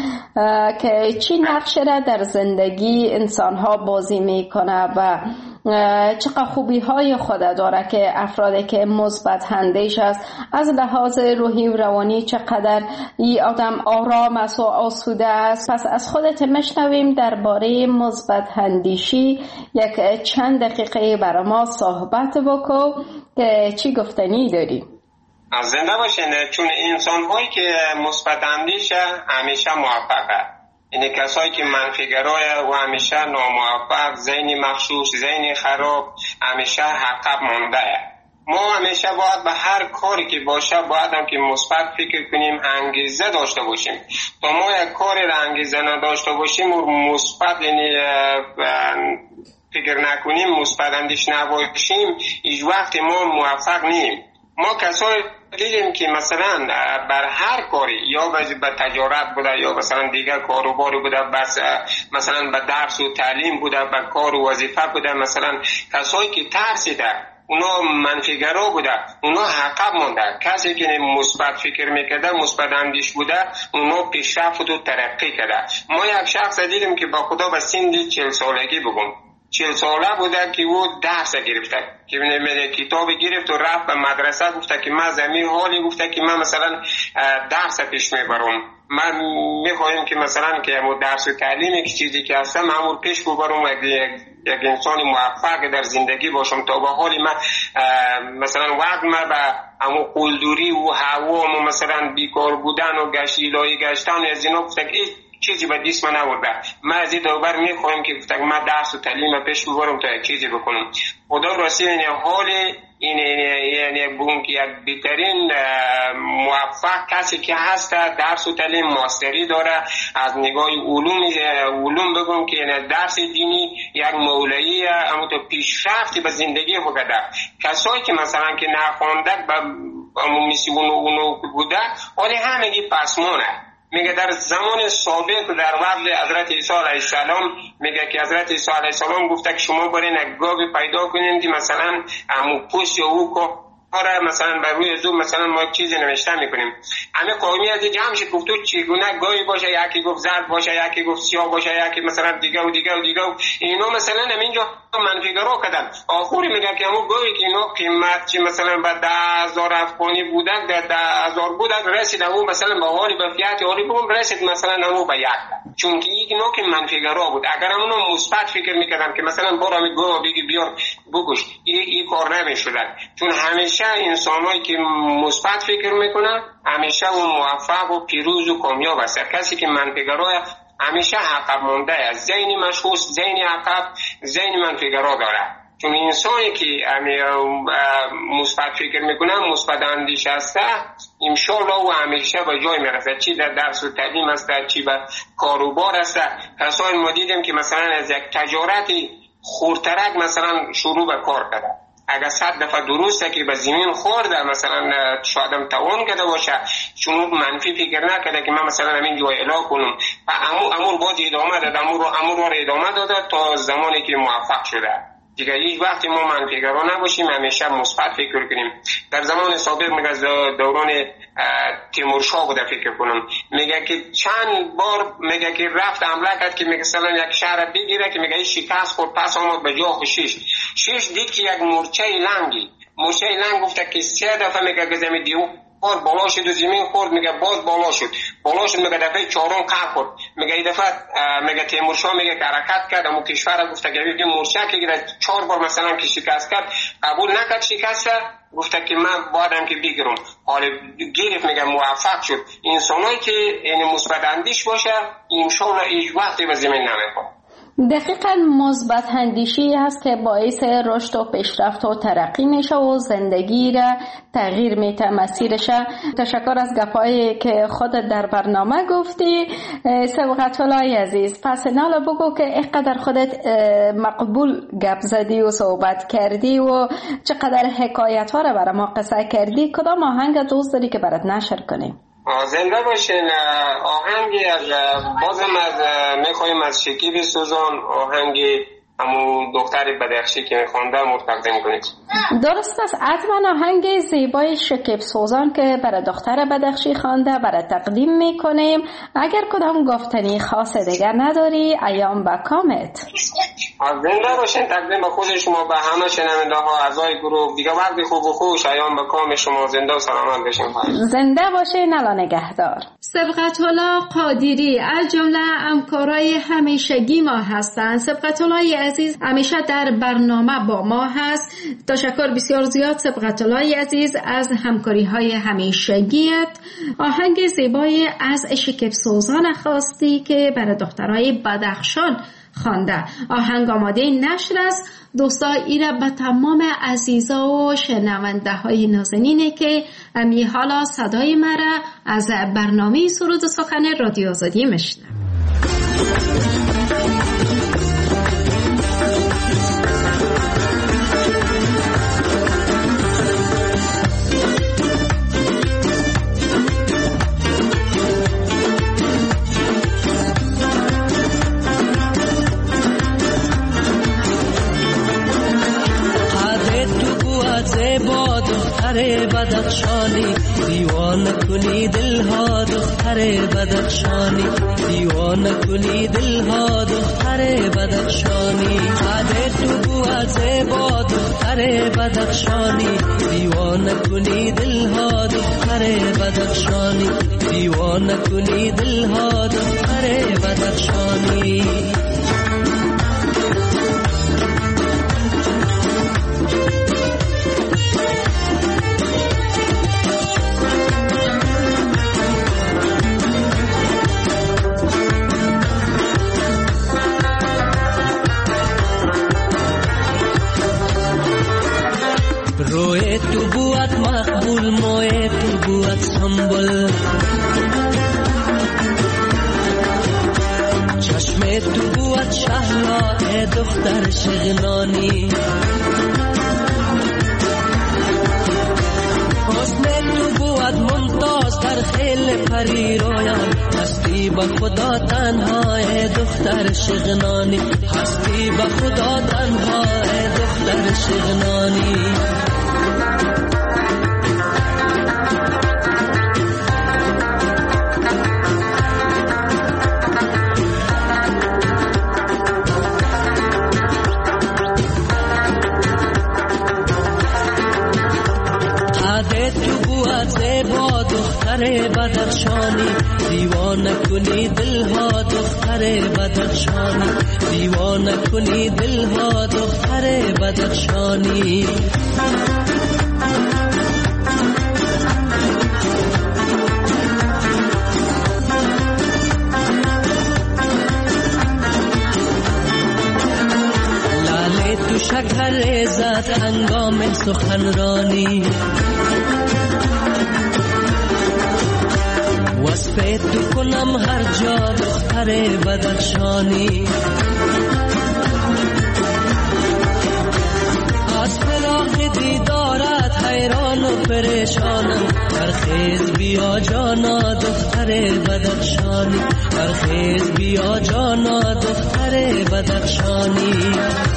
B: که چی نقش را در زندگی انسان ها بازی میکنه و چقدر خوبی های خود داره که افرادی که مثبت اندیش است از لحاظ روحی و روانی چقدر این آدم آرام است و آسوده است. پس از خودت مشنویم درباره مثبت اندیشی یک چند دقیقه برای ما صحبت بکن که چی گفتنی داری.
G: زنده باشین. چون انسان هایی که مثبت اندیشه همیشه موفقه، یعنی کسایی که منفیگرای و همیشه ناموفق، ذهنی مغشوش، ذهنی خراب، همیشه عقب مانده. ما همیشه باید به هر کاری که باشه باید هم که مثبت فکر کنیم، انگیزه داشته باشیم. تا ما یک کاری را انگیزه نداشته باشیم و مثبت یعنی فکر نکنیم، مثبت اندیش نباشیم، هیچ وقت ما موفق نیم. ما کسایی دیدیم که مثلا بر هر کاری یا به تجارت بوده یا مثلا دیگر کاروباری بوده، بس مثلا به درس و تعلیم بوده، به کار و وظیفه بوده، مثلا کسایی که ترسیده اونا منفیگرا بوده، اونا عقب مونده. کسی که مثبت فکر میکرده، مثبت اندیش بوده، اونا پیشرفت و ترقی کرده. ما یک شخص دیدیم که با خدا به سن چهل سالگی بگم چهل ساله بوده که او درس گرفته، که میگه کتاب گرفت و رفت به مدرسه، گفته که من زمین حالی، گفته که من مثلا درس پیش میبرم، من میخوایم که مثلا که مو درس و تعلیم که چیزی که هستم همون پیش ببرم، یک انسان موفق در زندگی باشم. تا به حالی من مثلا وقت من به همون قلدوری و هوا و مثلا بیکار بودن و گشت ایلای گشتن از اینا گفته که چیزی به دست من نورده. من از این دوبر میخوایم که گفتم من درس و تعلیم پیش ببرم تا چیزی بکنم. خدا راستی این حال این یعنی بگم که یک بهترین موفق کسی که هست درس و تعلیم ماستری داره از نگاه علوم علوم بگم که یعنی درس دینی یک مولایی اما تو پیشرفتی به زندگی بگده. کسایی که مثلا که نخوانده به مثل اونو اونو بوده ولی همگی پسمانه. میگه در زمان سابق در وقت حضرت عیسی علیه السلام میگه که حضرت عیسی علیه السلام گفته که شما برین یک گاوی پیدا کنین که مثلا همون پوست یا او کاره مثلا بر روی زوم مثلا ما چیزی نوشته میکنیم. همه قومی از جمع شد گفت تو چگونه گاوی باشه، یکی گفت زرد باشه، یکی گفت سیاه باشه، یکی مثلا دیگه و دیگه و دیگه و اینا مثلا همینجا منفیگرا کردن. آخری میگه که همون گاوی که اینا قیمت چی مثلا به ده هزار افغانی بودن ده ده هزار بودن رسید همون مثلا به حالی به فیات حالی بگم رسید مثلا همون به یک، چون که یک نوع که منفیگرا بود. اگر همون مثبت فکر میکردن که مثلا برو همین گاو بگی بیار بکش این این کار نمیشدن. چون همیشه انسانایی که مثبت فکر میکنن همیشه اون موفق و پیروز و کامیاب است. کسی که منفیگرا همیشه عقب مونده است، ذهن مشخوص، ذهن عقب، ذهن منفیگرا داره. چون انسانی که مثبت فکر میکنه، مثبت اندیش هست، ان شاء الله و همیشه به جای میرسه. چی در درس و تعلیم است، چی به کاروبار است. کسایی ما دیدیم که مثلا از یک تجارتی خورترک مثلا شروع به کار کرده. اگر صد دفعه درسته که به زمین خورده مثلا شاید توان کرده باشه، چون منفی فکر نکرده که من مثلا همین جای اعلام کنم و امور امور باز ادامه داد، امور رو امور رو ادامه داده تا زمانی که موفق شده. دیگه هیچ وقتی ما منفیگرا نباشیم، همیشه مثبت فکر کنیم. در زمان سابق میگه دوران تیمورشاه بوده فکر کنم، میگه که چند بار میگه که رفت حمله کرد که مثلا یک شهر بگیره که میگه شکست خورد، پس آمد به جا شش شش دید که یک مورچه لنگی مورچه لنگ گفته که سه دفعه میگه که زمین دیو بار بالا شد و زمین خورد، میگه باز بالا شد بالا شد میگه دفعه چهارم قهر خورد. میگه این دفعه میگه تیمورشاه میگه که حرکت کرد اما کشور گفته که این مورچه که چهار بار مثلا که شکست کرد قبول نکرد شکست، گفته که من بایدم که بگیرم. حالا گرفت میگه موفق شد. انسانایی که یعنی مثبت اندیش باشه ان شاء الله هیچ وقتی به زمین نمیخوره.
B: دقیقاً مثبت اندیشی هست که باعث رشد و پیشرفت و ترقی میشه و زندگی را تغییر میده، مسیرش. تشکر از گپایی که خود در برنامه گفتی سبقت الله عزیز. پس نالا بگو که اینقدر خودت مقبول گپ زدی و صحبت کردی و چقدر حکایت ها را برای ما قصه کردی، کدام آهنگ دوست داری که برات نشر کنیم؟
G: زنده باشین. آهنگی از بازم از میخوایم از شکیب سوزان، آهنگی همون دختر بدخشی که میخوانده تقدیم کنید.
B: درست است، حتما آهنگ زیبای شکیب سوزان که برای دختر بدخشی خوانده برای تقدیم میکنیم. اگر کدام گفتنی خاص دیگر نداری ایام با کامت.
G: زنده باشین. تقدیم به خود شما به همه شنونده ها اعضای گروه. دیگه وقتی خوب و خوش ایام با کام شما. زنده و سلامت باشین.
B: زنده باشین. الله نگهدار.
H: سبقت الله قادری از جمله همکارای همیشگی ما هستند. سبقت الله عزیز همیشه در برنامه با ما هست. تشکر بسیار زیاد سبقت الله عزیز از همکاری های همیشگیت. آهنگ زیبای از شکیب سوزان خواستی که برای دخترای بدخشان خوانده. آهنگ آماده نشر است. دوستا ایره به تمام عزیزا و شنونده های نازنینه که امی حالا صدای مرا از برنامه سرود و سخن رادیو آزادی میشنوه.
C: دختر بدخشانی دیوانه کنی دلها، دختر بدخشانی دیوانه کنی دلها، دختر بدخشانی عده تو بو زیبا، دختر بدخشانی دیوانه کنی دلها، دختر بدخشانی دیوانه کنی دلها، دختر بدخشانی. سنبل، چشم تو بود شهلا ای دختر شغنانی، حسن تو بود ممتاز در خیل پری رویان، هستی با خدا تنها ای دختر شغنانی، هستی با خدا تنها ای دختر شغنانی. زیبا دختر بدخشانی، دیوانه کنی دلها دختر بدخشانی، دیوانه کنی دلها دختر بدخشانی. لاله تو شکر ریزد هنگام سخنرانی، وصفه تو کنم هر جا دختر بدخشانی. از فراق دیدارت حیران و پریشانم، برخیز بیا جانا دختر بدخشانی، برخیز بیا جانا دختر بدخشانی.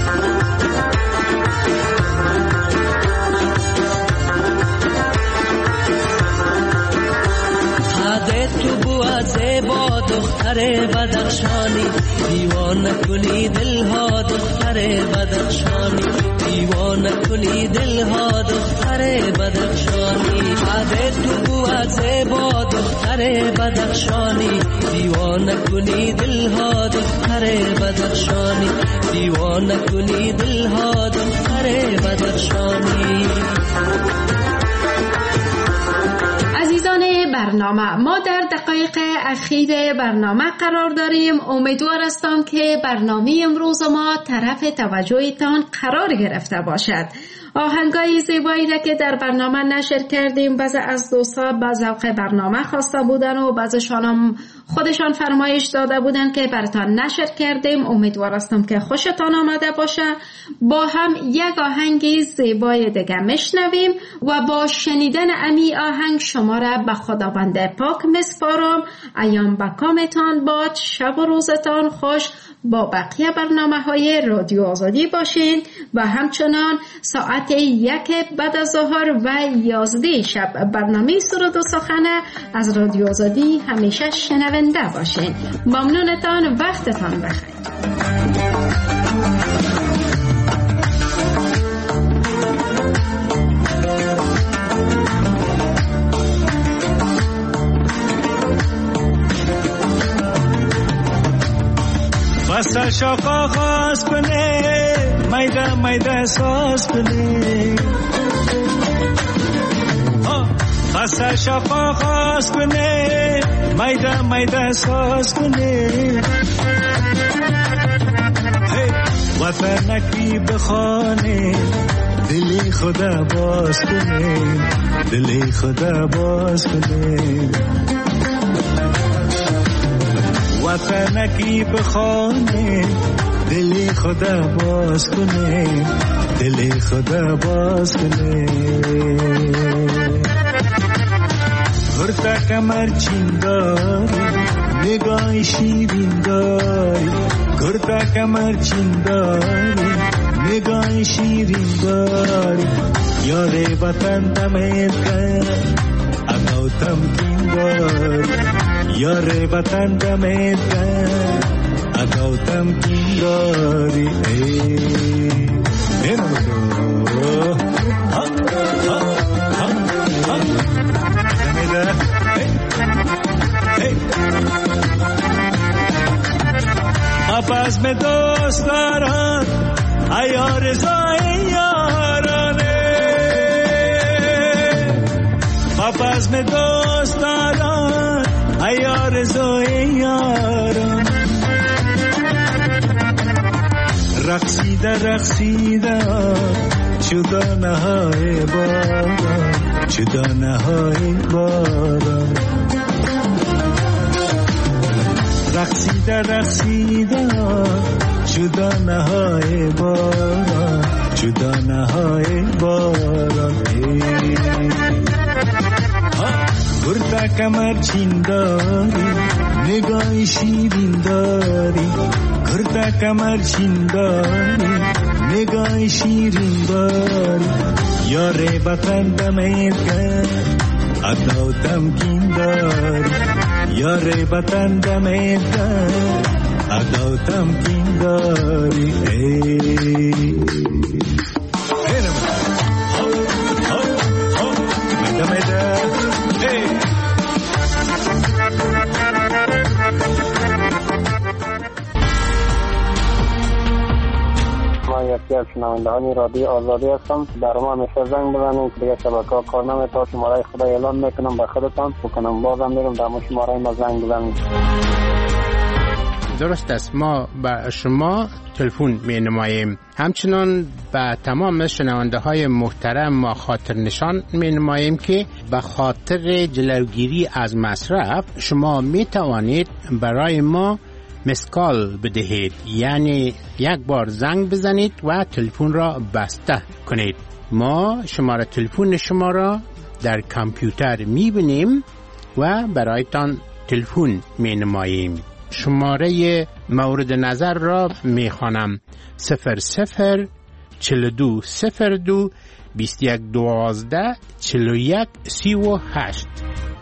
C: تو بود زیبا دختر بدخشانی، دیوانه کنی دلها دختر بدخشانی، دیوانه کنی دلها دختر بدخشانی. تو بود زیبا دختر بدخشانی، دیوانه کنی دلها دختر بدخشانی، دیوانه کنی دلها دختر بدخشانی.
B: عزیزان برنامه، ما در دقایق اخیر برنامه قرار داریم. امیدوار هستم که برنامه امروز ما طرف توجهتان قرار گرفته باشد. آهنگای زیبایی را که در برنامه نشر کردیم، بعضی از دوستان با ذوق برنامه خواسته بودن و بعضیشان هم خودشان فرمایش داده بودن که براتان نشر کردیم. امیدوار هستم که خوشتان آمده باشه. با هم یک آهنگ زیبای دیگه میشنویم و با شنیدن امی آهنگ شما را به خداوند پاک میسپارم. ایام بکامتان باد، شب و روزتان خوش. با بقیه برنامه های رادیو آزادی باشین و همچنان ساعت یک بعد از ظهر و یازده شب برنامه سرود و سخن از رادیو آزادی همیشه شنونده باشین. ممنونتان، وقتتان بخیر.
I: بسا شاقا خواست کنه، میده میده ساز کنه، بسا شاقا خواست کنه، میده میده ساز کنه. وطنکی بخانه، دلی خدا باز کنه، دلی خدا باز کنه. وطنکی بخانه، دلی خدا باز کنه، دلی خدا باز کنه. هرتا کمر چین داری، نگاه شیرین داری، هرتا کمر چین داری، نگاه شیرین داری. یاره وطن دمید کن، اگو تمکین داری. یاره وطن دمید کن، اگو تمکین داری. اینو بگو ها ها ها ها دمیده آپاس میں دوست داران ایار زای یارانه. آپاس میں دوست داران ایار زای یارانه. رقصیده رقصیده شده نهای باران، چه دانه های باران رقصیده رقصیده چه دانه های باران چه دانه های باران برده کمر چین داری نگاه شیرین داری برده کمر چین داری نگاه شیرین داری یاره بطن دمیده اداو تمکین داری یاره بطن دمیده اداو تمکین داری ای
J: یکی از شنوندهان رادیو آزادی هستم. در ما همیشه زنگ بزنید که دیگه شبکه‌ها کار نمی‌کنه. شماره خدا اعلان میکنم به خودتان بکنم بازم میرم در مو شماره ما زنگ بزنید.
K: درست است، ما به شما تلفن می نماییم. همچنان به تمام شنونده های محترم ما خاطر نشان می نماییم که به خاطر جلوگیری از مصرف شما می توانید برای ما مسکال بدهید، یعنی یک بار زنگ بزنید و تلفن را بسته کنید. ما شماره تلفن شما را در کامپیوتر می بینیم و برایتان تلفن می نماییم. شماره مورد نظر را می خوانم: صفر صفر چل دو صفر دو بیست یک دوازده چل یک سی و هشت.